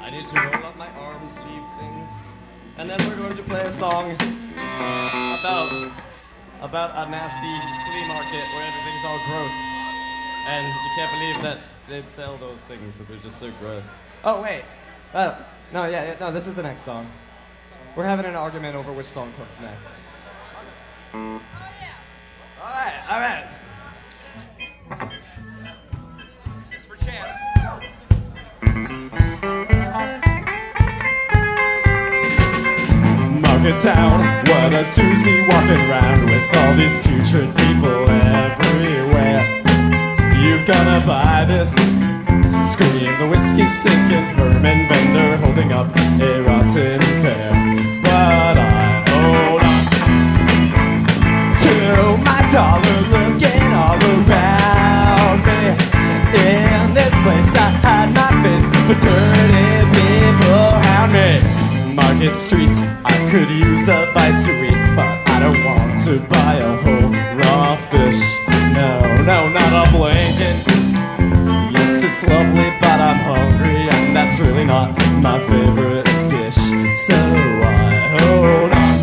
I need to roll up my arm sleeve things. And then we're going to play a song about a nasty flea market where everything's all gross. And you can't believe that they'd sell those things, so they're just so gross. Oh, wait. No, this is the next song. We're having an argument over which song comes next. Oh, yeah. All right. It's for Chad. Market town, what a doozy, walking around with all these putrid people everywhere. You've gotta buy this. Scream the whiskey stinking vermin vendor holding up a rotten pear. But I hold on to my dollar, looking all around me. In this place I hide my face, fraternity people hound me. Market Street, I could use a bite to eat, but I don't want to buy a whole raw fish. No, not a blanket. Yes, it's lovely, but I'm hungry, and that's really not my favorite dish. So I hold on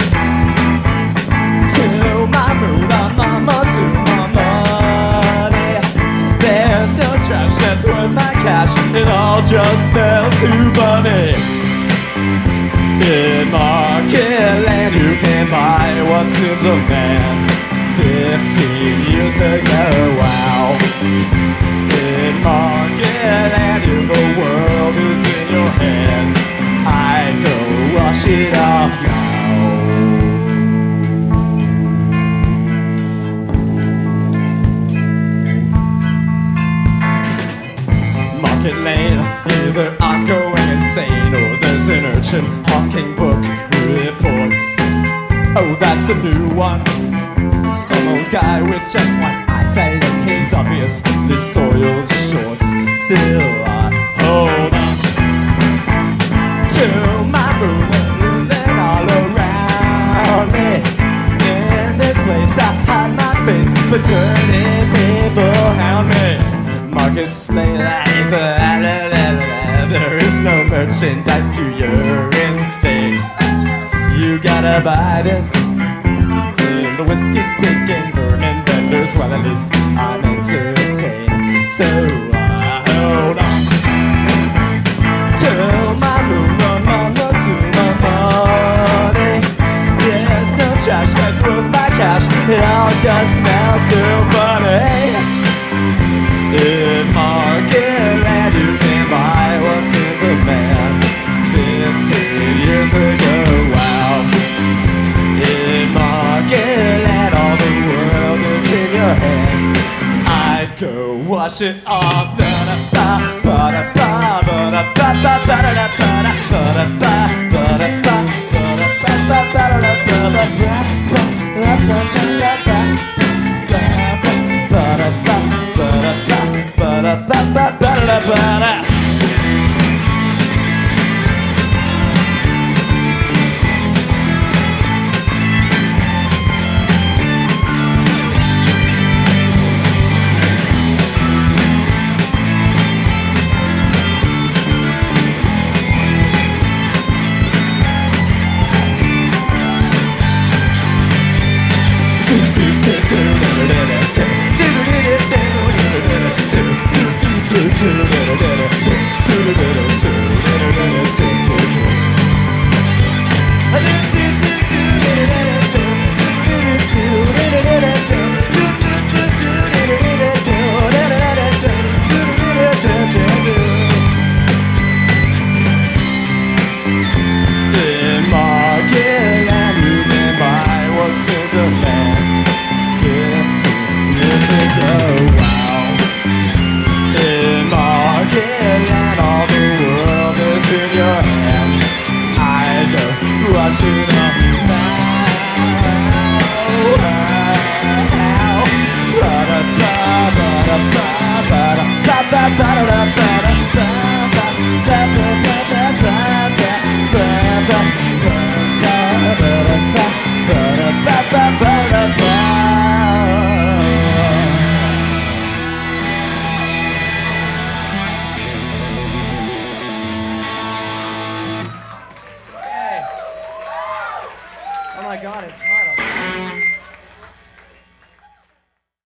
to my mood, to my money. There's no trash that's worth my cash, it all just smells too funny. In market land you can buy what's in demand. 15 years ago, wow. In market land the world is in your hand. I go wash it off now. Market lane, either I'm going insane or there's an urchin hawking book reports. Oh, that's a new one. Some old guy with just one eyesight and his obviously soiled shorts. Still I hold on to my mood and all around me. In this place I hide my face, but dirty people hound me. Markets play like there is no merchandise to your instinct. You gotta buy this. See the whiskey stinking vermin vendors, well at least I'm entertained. So I hold on to my moon, to my money. There's no trash that's worth my cash, it all just smells too funny. In market land you can buy what's in demand. 15 years ago, wow. In market land all the world is in your hand. I'd go wash it off. In market land all the my God, it's hot.